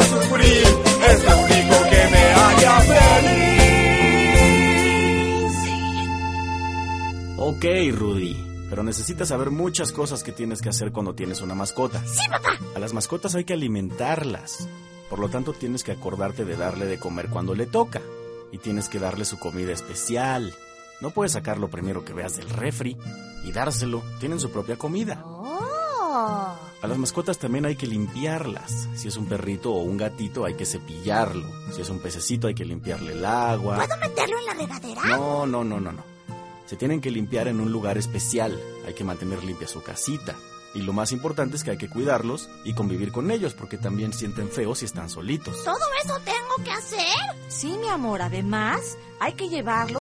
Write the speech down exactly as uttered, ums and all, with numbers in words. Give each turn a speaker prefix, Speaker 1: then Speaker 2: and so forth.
Speaker 1: sufrir, es lo único que me haría feliz.
Speaker 2: Ok, Rudy, pero necesitas saber muchas cosas que tienes que hacer cuando tienes una mascota.
Speaker 3: ¡Sí, papá!
Speaker 2: A las mascotas hay que alimentarlas. Por lo tanto, tienes que acordarte de darle de comer cuando le toca. Y tienes que darle su comida especial. No puedes sacar lo primero que veas del refri y dárselo. Tienen su propia comida.
Speaker 3: ¡Oh!
Speaker 2: A las mascotas también hay que limpiarlas. Si es un perrito o un gatito, hay que cepillarlo. Si es un pececito, hay que limpiarle el agua.
Speaker 3: ¿Puedo meterlo en la regadera?
Speaker 2: No, no, no, no, no. Se tienen que limpiar en un lugar especial. Hay que mantener limpia su casita. Y lo más importante es que hay que cuidarlos y convivir con ellos, porque también sienten feo si están solitos.
Speaker 3: ¿Todo eso tengo que hacer?
Speaker 4: Sí, mi amor, además hay que llevarlo